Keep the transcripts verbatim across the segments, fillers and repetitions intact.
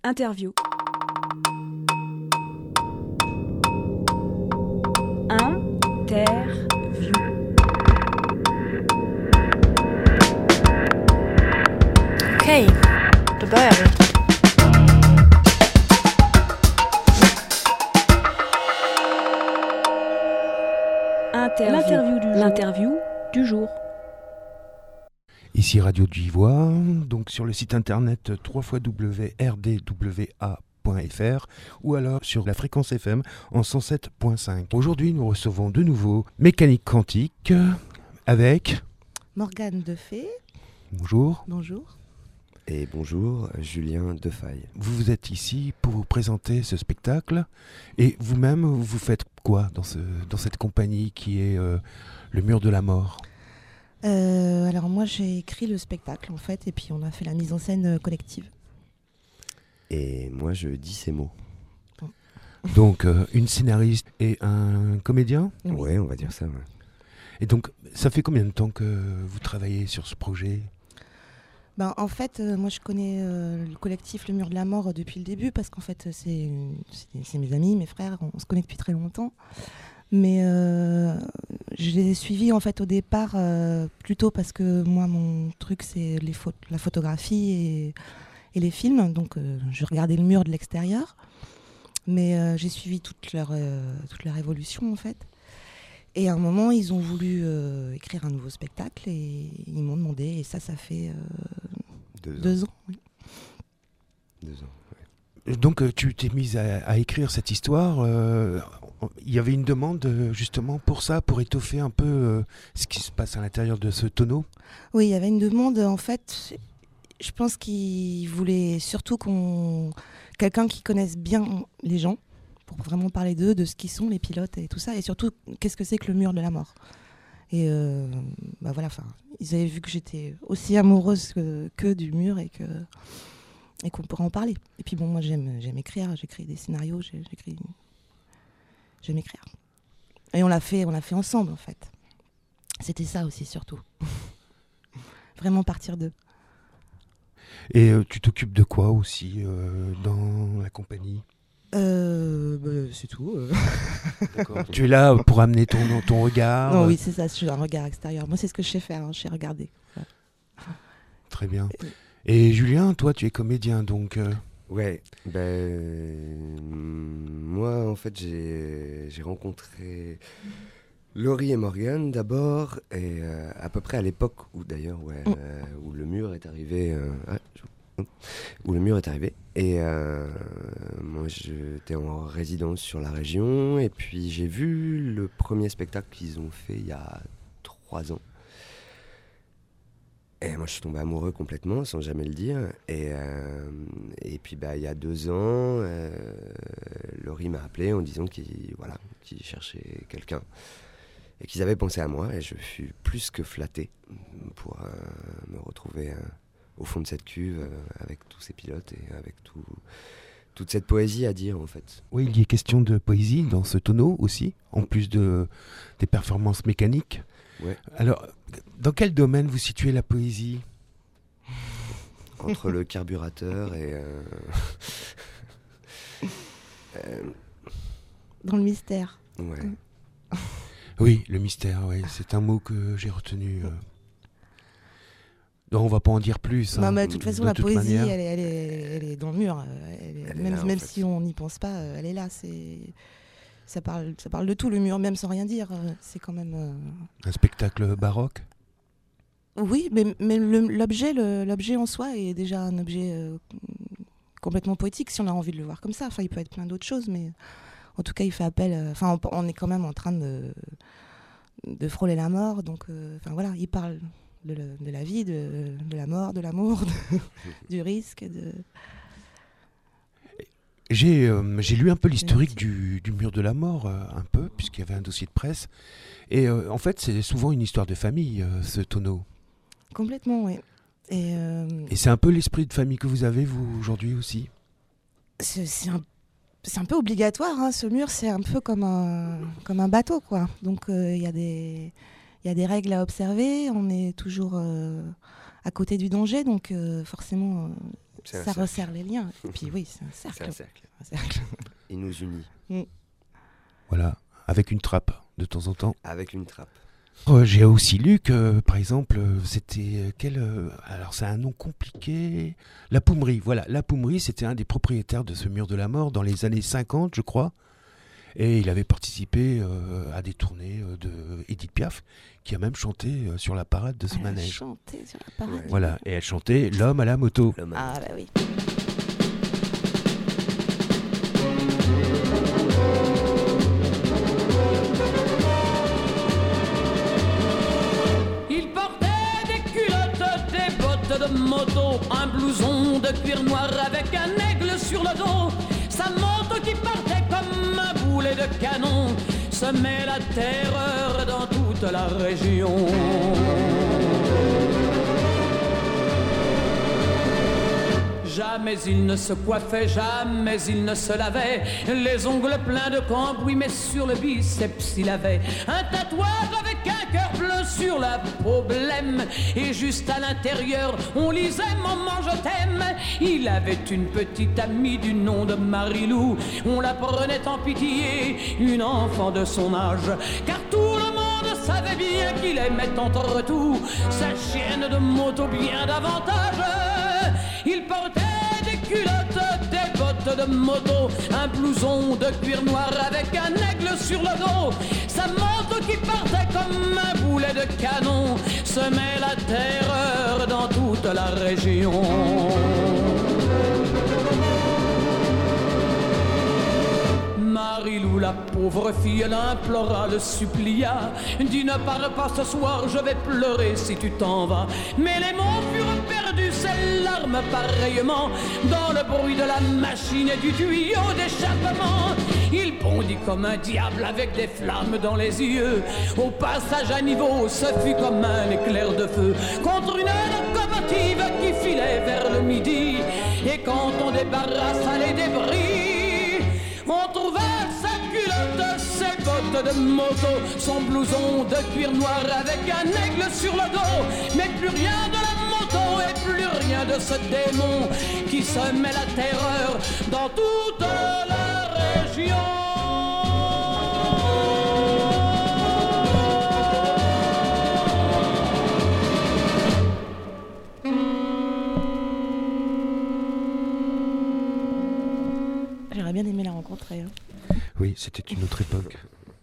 Interview. Interview. Okej, då börjar vi. Interview. L'interview du, L'interview du jour. Ici Radio Djivois, donc sur le site internet w w w point r d w a point f r ou alors sur la fréquence F M en cent sept virgule cinq. Aujourd'hui, nous recevons de nouveau Mécanique Quantique avec Morgane Defay. Bonjour. Bonjour. Et bonjour, Julien Defaille. Vous vous êtes ici pour vous présenter ce spectacle et vous-même, vous faites quoi dans, ce, dans cette compagnie qui est euh, Le Mur de la Mort ? Euh, alors moi j'ai écrit le spectacle en fait et puis on a fait la mise en scène euh, collective. Et moi je dis ces mots. Donc euh, une scénariste et un comédien ? Oui. Ouais, on va dire ça. Ouais. Et donc ça fait combien de temps que vous travaillez sur ce projet ? Ben, en fait euh, moi je connais euh, le collectif Le Mur de la Mort euh, depuis le début parce qu'en fait c'est, c'est, c'est mes amis, mes frères, on, on se connaît depuis très longtemps. Mais euh, je les ai suivis en fait au départ euh, plutôt parce que moi mon truc c'est les pho- la photographie et, et les films, donc euh, je regardais le mur de l'extérieur, mais euh, j'ai suivi toute leur, euh, toute leur évolution en fait. Et à un moment ils ont voulu euh, écrire un nouveau spectacle et ils m'ont demandé et ça ça fait euh, Deux ans. deux ans. Oui. Deux ans. Donc euh, tu t'es mise à, à écrire cette histoire. euh, Il y avait une demande euh, justement pour ça, pour étoffer un peu euh, ce qui se passe à l'intérieur de ce tonneau. Oui, il y avait une demande en fait. Je pense qu'ils voulaient surtout qu'on quelqu'un qui connaisse bien les gens pour vraiment parler d'eux, de ce qu'ils sont, les pilotes et tout ça, et surtout qu'est-ce que c'est que le mur de la mort. Et euh, bah voilà, enfin, ils avaient vu que j'étais aussi amoureuse que, que du mur et que et qu'on pourrait en parler. Et puis bon, moi j'aime j'aime écrire, j'écris des scénarios, j'ai- j'écris, j'aime écrire. Et on l'a fait, on l'a fait ensemble en fait. C'était ça aussi surtout. Vraiment partir d'eux. Et euh, tu t'occupes de quoi aussi euh, dans la compagnie ? Euh, bah, c'est tout. euh. Tu es là pour amener ton, ton regard. Non, euh, oui, c'est ça, je suis un regard extérieur. Moi, c'est ce que je sais faire, hein, je sais regarder. Très bien. Et Julien, toi, tu es comédien, donc. euh, Ouais, ben euh, moi en fait j'ai j'ai rencontré Laurie et Morgane d'abord et euh, à peu près à l'époque où d'ailleurs ouais Mm. euh, où le mur est arrivé euh, ah, je- où le mur est arrivé et euh, moi j'étais en résidence sur la région et puis j'ai vu le premier spectacle qu'ils ont fait il y a trois ans. Et moi, je suis tombé amoureux complètement, sans jamais le dire. Et, euh, et puis, bah, il y a deux ans, euh, Laurie m'a appelé en disant qu'il voilà, qu'il cherchait quelqu'un et qu'ils avaient pensé à moi. Et je fus plus que flatté pour euh, me retrouver euh, au fond de cette cuve euh, avec tous ces pilotes et avec tout, toute cette poésie à dire, en fait. Oui, il y a question de poésie dans ce tonneau aussi, en plus de, des performances mécaniques. Ouais. Alors, dans quel domaine vous situez la poésie ? Entre le carburateur et... euh, euh, Dans le mystère. ouais. Oui, le mystère, oui, c'est un mot que j'ai retenu. euh. Non, on va pas en dire plus. Non, hein, mais de toute façon, de la toute poésie, manière. elle est, elle, est, elle est dans le mur. euh, elle est- Elle est même là, en même fait. si on n'y pense pas, euh, elle est là. C'est, ça, parle, ça parle de tout, le mur, même sans rien dire. euh, C'est quand même... euh, Un spectacle baroque. Oui, mais, mais le- l'objet, le- l'objet en soi est déjà un objet euh, complètement poétique si on a envie de le voir comme ça. Enfin, il peut être plein d'autres choses, mais en tout cas, il fait appel. euh, Enfin, on, on est quand même en train de, de frôler la mort. Donc, euh, enfin voilà, il parle de, le- de la vie, de, de la mort, de l'amour, de- du risque. De... J'ai euh, j'ai lu un peu l'historique Merci. du, du mur de la mort, euh, un peu, puisqu'il y avait un dossier de presse. Et euh, en fait, c'est souvent une histoire de famille, euh, ce tonneau. Complètement, oui. Et, euh, Et c'est un peu l'esprit de famille que vous avez, vous, aujourd'hui aussi. c'est, c'est un c'est un peu obligatoire, hein, ce mur, c'est un peu comme un, comme un bateau, quoi. Donc il euh, y a des il y a des règles à observer, on est toujours euh, à côté du danger, donc euh, forcément, euh, C'est un ça cercle. resserre les liens. Et puis oui, c'est un cercle. C'est un cercle. Un cercle. Il nous unit. Mm. Voilà, avec une trappe de temps en temps. Avec une trappe. Oh, j'ai aussi lu que, par exemple, euh, c'était euh, quel euh, alors c'est un nom compliqué. La Poumerie, voilà. La Poumerie, c'était un des propriétaires de ce mur de la mort dans les années cinquante, je crois. Et il avait participé euh, à des tournées euh, de Edith Piaf, qui a même chanté euh, sur la parade de ce Elle a manège. chanté sur la parade. Ouais. Voilà, et elle chantait L'homme à la moto. L'homme Ah bah oui. Il portait des culottes, des bottes de moto, un blouson de cuir noir avec un aigle sur le dos. Sa moto qui partait comme un boulet de canon semait la terreur dans toute la région. Jamais il ne se coiffait, jamais il ne se lavait, les ongles pleins de cambouis, mais sur le biceps il avait un tatouage avec un cœur bleu sur la peau blême, et juste à l'intérieur on lisait Maman je t'aime. Il avait une petite amie du nom de Marilou, on la prenait en pitié, une enfant de son âge, car tout le monde savait bien qu'il aimait entre tout sa chienne de moto bien davantage. Il portait des culottes, des bottes de moto, un blouson de cuir noir avec un aigle sur le dos. Sa moto qui partait comme un boulet de canon semait la terreur dans toute la région. Marilou, la pauvre fille, l'implora, le supplia. Dis ne pars pas ce soir, je vais pleurer si tu t'en vas. Mais les mots furent perdus, ses larmes pareillement, dans le bruit de la machine et du tuyau d'échappement. Il bondit comme un diable avec des flammes dans les yeux. Au passage à niveau, ce fut comme un éclair de feu contre une locomotive qui filait vers le midi. Et quand on débarrassa les débris, on trouva sa culotte, ses bottes de moto, son blouson de cuir noir avec un aigle sur le dos. Mais plus rien de la moto et plus rien de ce démon qui semait la terreur dans toute la région. J'aurais bien aimé la rencontrer. Hein. Oui, c'était une autre époque.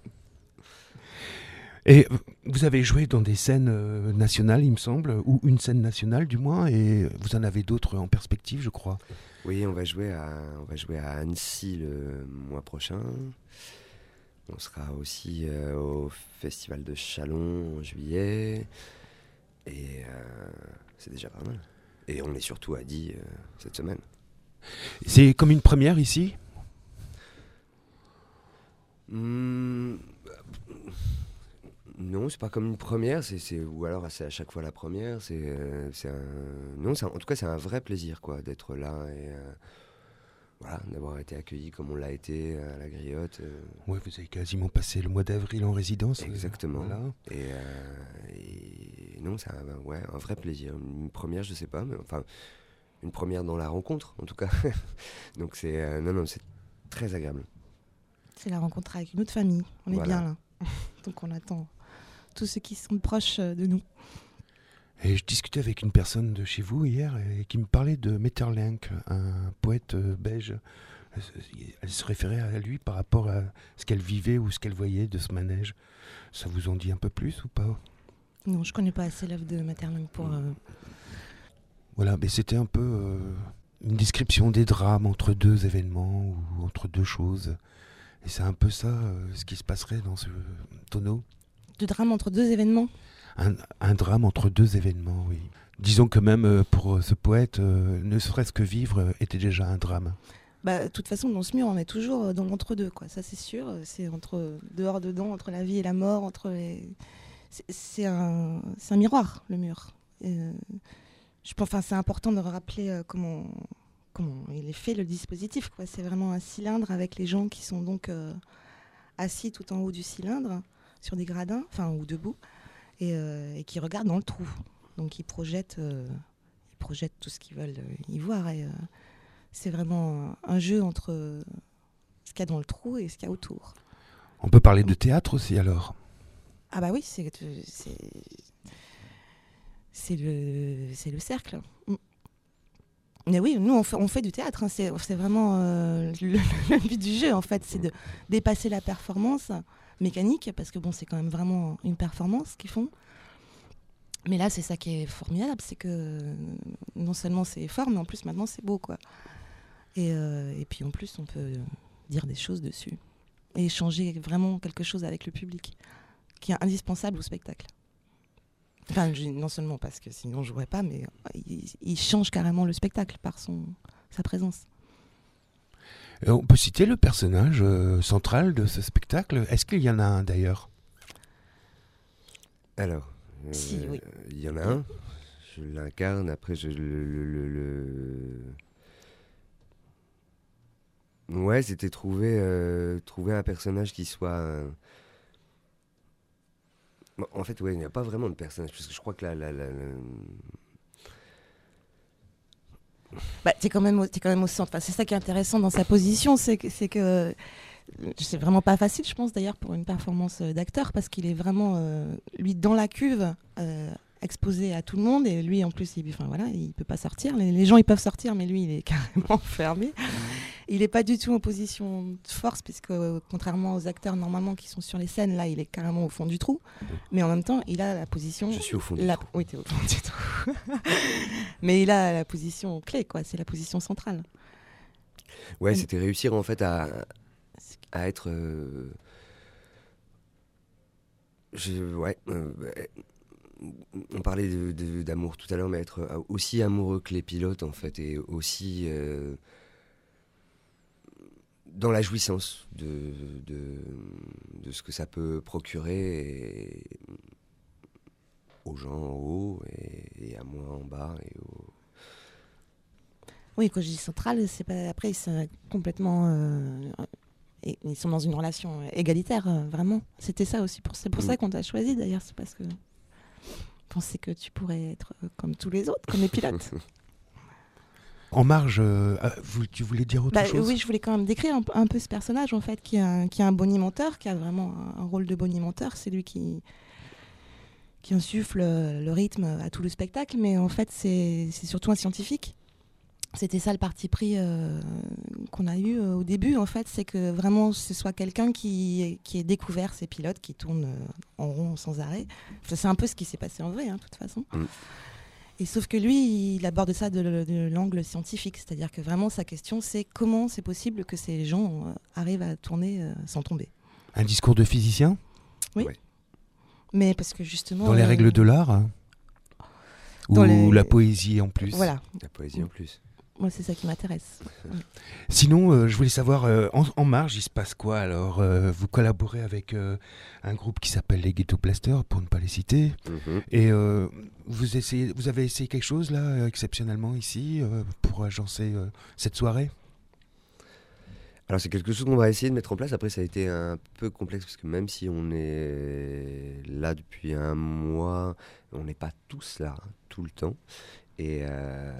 Et vous avez joué dans des scènes euh, nationales, il me semble, ou une scène nationale du moins, et vous en avez d'autres en perspective, je crois. Oui, on va jouer à, on va jouer à Annecy le mois prochain. On sera aussi euh, au Festival de Châlons en juillet. Et euh, c'est déjà pas mal. Et on est surtout à Die euh, cette semaine. C'est comme une première ici ? Mmh, non, c'est pas comme une première, c'est, c'est, ou alors c'est à chaque fois la première. C'est, euh, c'est un, non, c'est un, en tout cas, c'est un vrai plaisir quoi, d'être là et euh, voilà, d'avoir été accueilli comme on l'a été à la Griotte. Euh. Ouais, vous avez quasiment passé le mois d'avril en résidence. Exactement. Euh, voilà. Et, euh, et non, c'est un, ouais, un vrai plaisir. Une première, je sais pas, mais enfin, une première dans la rencontre, en tout cas. Donc c'est, euh, non, non, c'est très agréable. C'est la rencontre avec une autre famille. On est Voilà. bien là. Donc on attend tous ceux qui sont proches de nous. Et je discutais avec une personne de chez vous hier et qui me parlait de Maeterlinck, un poète euh, belge. Elle se référait à lui par rapport à ce qu'elle vivait ou ce qu'elle voyait de ce manège. Ça vous en dit un peu plus ou pas ? Non, je connais pas assez l'œuvre de Maeterlinck pour... Euh... Voilà, mais c'était un peu euh, une description des drames entre deux événements ou entre deux choses. Et c'est un peu ça euh, ce qui se passerait dans ce tonneau. De drame entre deux événements ? Un, un drame entre deux événements, oui. Disons que même euh, pour ce poète, euh, ne serait-ce que vivre euh, était déjà un drame. Bah, de toute façon, dans ce mur, on est toujours dans l'entre-deux, quoi. Ça, c'est sûr. C'est entre dehors, dedans, entre la vie et la mort, entre les... c'est, c'est, un, c'est un miroir, le mur. Euh, je pense, enfin, c'est important de rappeler euh, comment, comment il est fait, le dispositif, quoi. C'est vraiment un cylindre avec les gens qui sont donc euh, assis tout en haut du cylindre, sur des gradins, enfin, ou debout, et, euh, et qui regardent dans le trou. Donc, ils projettent, euh, ils projettent tout ce qu'ils veulent y voir. Et, euh, c'est vraiment un, un jeu entre euh, ce qu'il y a dans le trou et ce qu'il y a autour. On peut parler de théâtre aussi alors. Ah bah oui, c'est, c'est, c'est, le, c'est le cercle. Mais oui, nous on fait, on fait du théâtre, hein. c'est, c'est vraiment euh, le, le but du jeu en fait, c'est de dépasser la performance mécanique, parce que bon, c'est quand même vraiment une performance qu'ils font. Mais là, c'est ça qui est formidable, c'est que non seulement c'est fort, mais en plus maintenant c'est beau, quoi. Et, euh, et puis en plus, on peut dire des choses dessus et échanger vraiment quelque chose avec le public, qui est indispensable au spectacle. Enfin, je, non seulement parce que sinon je jouerais pas, mais il, il change carrément le spectacle par son, sa présence. Et on peut citer le personnage euh, central de ce spectacle. Est-ce qu'il y en a un d'ailleurs ? Alors, euh, si, oui. Il y en a un. Je l'incarne. Après, je le, le, le, le... Ouais, c'était trouver, euh, trouver un personnage qui soit... Euh... Bon, en fait, ouais, il n'y a pas vraiment de personnage, parce que je crois que la... la, la, la... Bah, t'es quand même au, t'es quand même au centre. Enfin, c'est ça qui est intéressant dans sa position, c'est que, c'est que c'est vraiment pas facile, je pense d'ailleurs, pour une performance d'acteur, parce qu'il est vraiment euh, lui dans la cuve, euh, exposé à tout le monde, et lui en plus, il, enfin voilà, il peut pas sortir. Les, les gens ils peuvent sortir, mais lui il est carrément fermé. Il est pas du tout en position de force, puisque euh, contrairement aux acteurs normalement qui sont sur les scènes, là il est carrément au fond du trou. Mais en même temps, il a la position. Je suis au fond du la... trou. Oui, t'es au fond du trou. Mais il a la position clé, quoi. C'est la position centrale. Ouais, Et... c'était réussir en fait à, à être. Euh... Je... Ouais. Euh... On parlait de, de, d'amour tout à l'heure, mais être aussi amoureux que les pilotes, en fait, et aussi euh, dans la jouissance de, de, de ce que ça peut procurer et, aux gens en haut et, et à moi en bas. Et au... Oui, quand je dis central, c'est pas... après, c'est complètement... Euh... Et ils sont dans une relation égalitaire, euh, vraiment. C'était ça aussi. Pour... C'est pour mmh. ça qu'on t'a choisi, d'ailleurs. C'est parce que... pensais que tu pourrais être comme tous les autres, comme les pilotes. En marge, euh, vous, tu voulais dire autre bah, chose ? Oui, je voulais quand même décrire un, un peu ce personnage, en fait, qui a un, qui a un bonimenteur, qui a vraiment un, un rôle de bonimenteur. C'est lui qui, qui insuffle le rythme à tout le spectacle, mais en fait, c'est, c'est surtout un scientifique. C'était ça le parti pris euh, qu'on a eu euh, au début, en fait, c'est que vraiment ce soit quelqu'un qui, qui ait découvert ces pilotes qui tournent euh, en rond sans arrêt. Enfin, c'est un peu ce qui s'est passé en vrai, hein, de toute façon. Mm. Et sauf que lui, il aborde ça de, de l'angle scientifique, c'est-à-dire que vraiment sa question, c'est comment c'est possible que ces gens euh, arrivent à tourner euh, sans tomber. Un discours de physicien ? Oui. Ouais. Mais parce que justement... Dans les euh, règles de l'art hein, Ou les... la poésie en plus ? Voilà. La poésie en plus. Moi, c'est ça qui m'intéresse. Sinon, euh, je voulais savoir, euh, en, en marge, il se passe quoi alors euh, vous collaborez avec euh, un groupe qui s'appelle les Ghetto Blasters, pour ne pas les citer. Mm-hmm. Et euh, vous, essayez, vous avez essayé quelque chose, là, exceptionnellement, ici, euh, pour agencer euh, cette soirée ? Alors, c'est quelque chose qu'on va essayer de mettre en place. Après, ça a été un peu complexe, parce que même si on est là depuis un mois, on n'est pas tous là, hein, tout le temps. Et euh,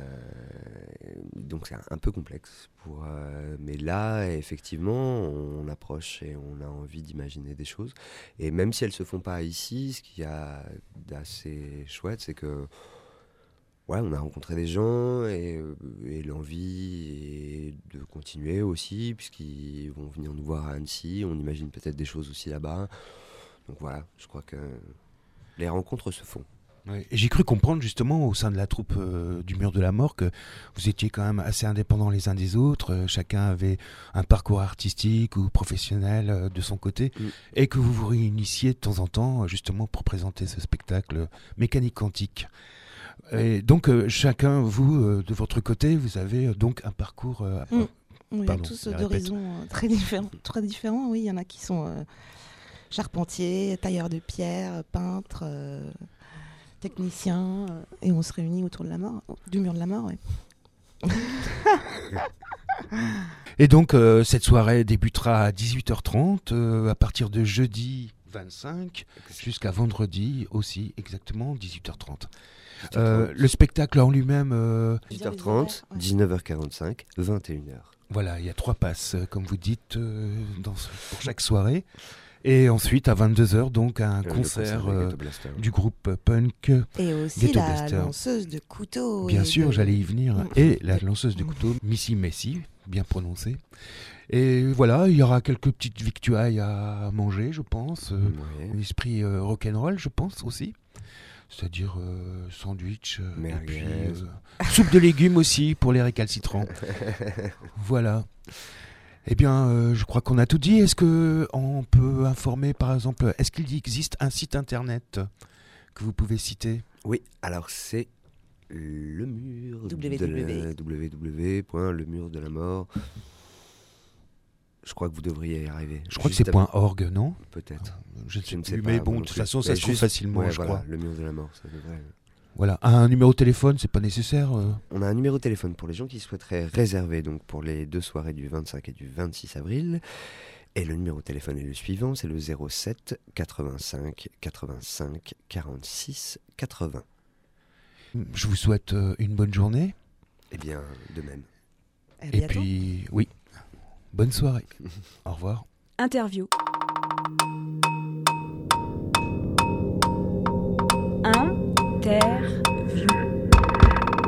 donc c'est un peu complexe. Pour, euh, mais là, effectivement, on approche et on a envie d'imaginer des choses. Et même si elles ne se font pas ici, ce qu'il y a d'assez chouette, c'est que ouais, on a rencontré des gens et, et l'envie est de continuer aussi, puisqu'ils vont venir nous voir à Annecy. On imagine peut-être des choses aussi là-bas. Donc voilà, je crois que les rencontres se font. Ouais. Et j'ai cru comprendre justement au sein de la troupe euh, du Mur de la Mort que vous étiez quand même assez indépendants les uns des autres, euh, chacun avait un parcours artistique ou professionnel euh, de son côté, mmh. et que vous vous réunissiez de temps en temps justement pour présenter ce spectacle Mécanique Quantique. Et donc euh, chacun, vous, euh, de votre côté, vous avez euh, donc un parcours... Euh, mmh. Il y a tous d'horizons euh, très différents, très différents, oui, il y en a qui sont euh, charpentiers, tailleurs de pierre, peintres... Euh... technicien, euh, et on se réunit autour de la mort, du Mur de la Mort. Ouais. Et donc, euh, cette soirée débutera à dix-huit heures trente, euh, à partir de jeudi vingt-cinq, jusqu'à vendredi aussi, exactement, dix-huit heures trente. Euh, le spectacle en lui-même... Euh... dix-huit heures trente, ouais. dix-neuf heures quarante-cinq, vingt et une heures. Voilà, il y a trois passes, euh, comme vous dites, euh, dans ce- pour chaque soirée. Et ensuite, à vingt-deux heures, donc, un Le concert de euh, Ghetto Blaster. du groupe punk. Et aussi Ghetto la Blaster. lanceuse de couteau. Bien et sûr, de- j'allais y venir. Mm. Et la lanceuse de couteau, Missy Messi, bien prononcée. Et voilà, il y aura quelques petites victuailles à manger, je pense. Euh, Ouais. Esprit euh, rock'n'roll, je pense aussi. C'est-à-dire euh, sandwich, euh, et Merguez. puis euh, soupe de légumes aussi pour les récalcitrants. Voilà. Eh bien, euh, je crois qu'on a tout dit. Est-ce que on peut informer, par exemple, est-ce qu'il existe un site internet que vous pouvez citer? Oui, alors c'est le mur W de W. la w w w point le mur de la mort. Je crois que vous devriez y arriver. Je crois Juste que c'est avant- .org, non? Peut-être. Je ne sais Je ne sais plus, pas, mais moi bon, non de toute plus. façon, ça Mais se trouve juste- facilement, ouais, je voilà, crois. le mur de la mort, ça devrait... Voilà, un numéro de téléphone, c'est pas nécessaire. euh. On a un numéro de téléphone pour les gens qui souhaiteraient réserver donc pour les deux soirées du vingt-cinq et du vingt-six avril. Et le numéro de téléphone est le suivant, c'est le zéro sept quatre-vingt-cinq quatre-vingt-cinq quarante-six quatre-vingts. Je vous souhaite euh, une bonne journée. Eh bien, de même. À Et bientôt. puis, oui, bonne soirée. Au revoir. Interview. Interview.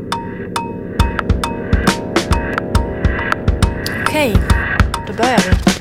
Okej, då börjar vi.